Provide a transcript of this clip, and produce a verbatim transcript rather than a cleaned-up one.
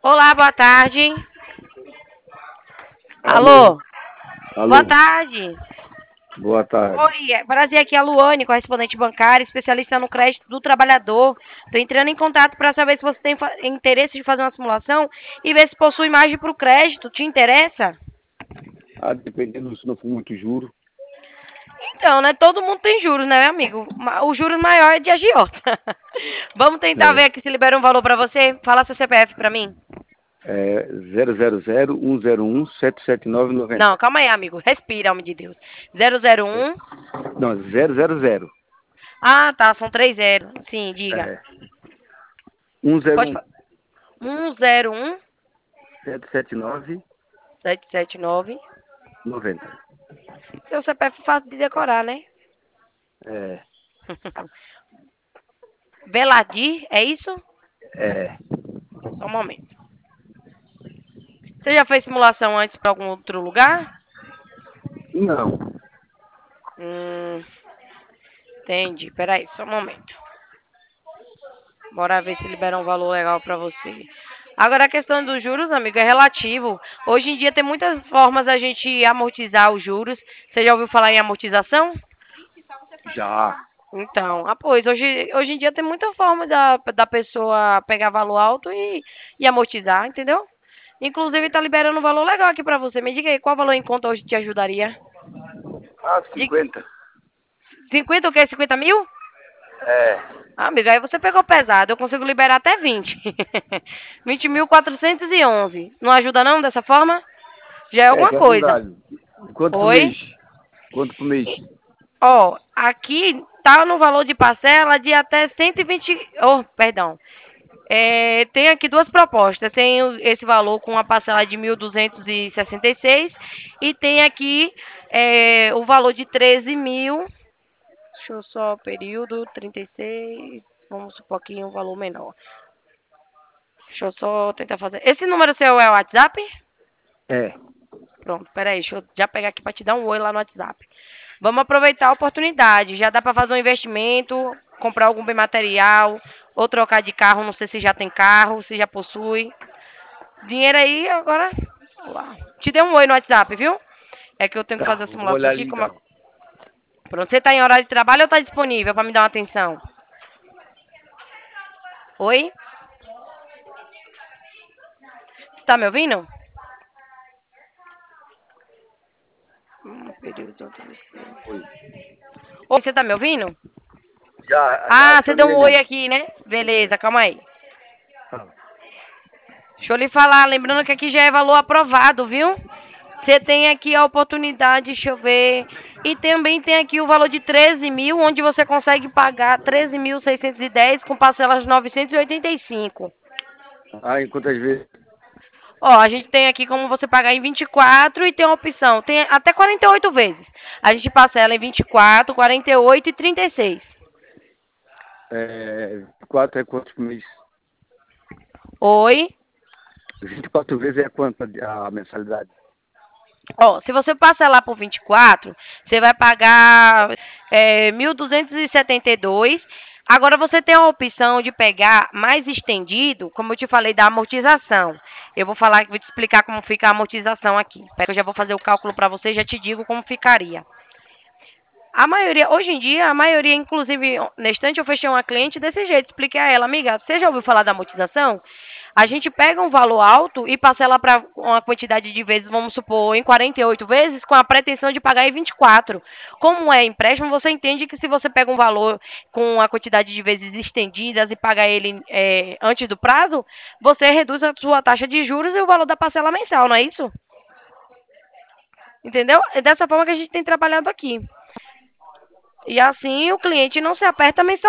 Olá, boa tarde. Alô, Alô? Boa alô, tarde. boa tarde. Oi, é prazer aqui é a Luane, correspondente bancária, especialista no crédito do trabalhador. Estou entrando em contato para saber se você tem fa- interesse de fazer uma simulação e ver se possui margem para o crédito. Te interessa? Ah, dependendo se não for muito juro. Então, né? Todo mundo tem juros, né, meu amigo? Ma- O juros maior é de agiota. Vamos tentar ver É, aqui se libera um valor para você. Fala seu C P F para mim. é zero zero zero um zero um sete sete nove nove zero. Não, calma aí, amigo. Respira, homem de Deus. Zero zero um. Não, zero zero zero. Ah, tá. São três zeros. Sim, diga. É, um zero Pode um falar. Um zero um sete sete nove sete sete nove. noventa. Seu C P F é fácil de decorar, né? É, Veladir, é isso? é, Só um momento. Você já fez simulação antes para algum outro lugar? não. Hum, entendi. Peraí, só um momento. Bora ver se libera um valor legal para você. Agora a questão dos juros, amigo, é relativo. Hoje em dia tem muitas formas da gente amortizar os juros. Você já ouviu falar em amortização? Já. Então, ah, pois, hoje, hoje em dia tem muita forma da, da pessoa pegar valor alto e, e amortizar, entendeu? Inclusive, tá liberando um valor legal aqui pra você. Me diga aí, qual valor em conta hoje te ajudaria? Ah, De cinquenta. cinquenta o quê? cinquenta mil? É, Ah, amiga, aí você pegou pesado. Eu consigo liberar até vinte. vinte mil quatrocentos e onze. Não ajuda não dessa forma? Já é é, alguma que é coisa. verdade. Quanto por Oi? mês? Quanto por mês? Ó, aqui tá no valor de parcela de até cento e vinte. Oh, perdão. É, tem aqui duas propostas. Tem o- esse valor com a parcela de mil duzentos e sessenta e seis e tem aqui é, o valor de treze mil. Deixa eu só, período trinta e seis. Vamos supor aqui um valor menor. Deixa eu só tentar fazer. Esse número seu é o WhatsApp? É. Pronto, peraí, deixa eu já pegar aqui para te dar um oi lá no WhatsApp. Vamos aproveitar a oportunidade. Já dá para fazer um investimento, comprar algum bem material, ou trocar de carro. Não sei se já tem carro, se já possui. Dinheiro aí, agora. Lá. Te dei um oi no WhatsApp, viu? É que eu tenho que Tá, fazer a vou simulação olhar aqui. ali Como... a- então. Pronto, você tá em horário de trabalho ou tá disponível para me dar uma atenção? Oi? Você tá me ouvindo? Hum, período. Oi. Oi, você tá me ouvindo? Já, já Ah, você deu adicionei um oi ali. aqui, né? Beleza, calma aí. Ah, Deixa eu lhe falar, lembrando que aqui já é valor aprovado, viu? Você tem aqui a oportunidade, deixa eu ver. E também tem aqui o valor de treze mil, onde você consegue pagar treze mil seiscentos e dez com parcelas de novecentos e oitenta e cinco. ah, em quantas vezes? Ó, a gente tem aqui como você pagar em vinte e quatro e tem a opção, tem até quarenta e oito vezes. A gente parcela em vinte e quatro, quarenta e oito e trinta e seis. É, quatro é quanto por mês? Oi? vinte e quatro vezes é quanto a a mensalidade? Ó, se você parcelar por vinte e quatro, você vai pagar é, mil duzentos e setenta e dois. Agora você tem a opção de pegar mais estendido, como eu te falei, da amortização. Eu vou falar, vou te explicar como fica a amortização aqui. Espera que eu já vou fazer o cálculo para você e já te digo como ficaria. A maioria, hoje em dia, a maioria, inclusive, na estante eu fechei uma cliente desse jeito, expliquei a ela, amiga, você já ouviu falar da amortização? A gente pega um valor alto e parcela para uma quantidade de vezes, vamos supor, em quarenta e oito vezes, com a pretensão de pagar em vinte e quatro. Como é empréstimo, você entende que se você pega um valor com a quantidade de vezes estendidas e paga ele é, antes do prazo, você reduz a sua taxa de juros e o valor da parcela mensal, não é isso? Entendeu? É dessa forma que a gente tem trabalhado aqui. E assim o cliente não se aperta mensalmente.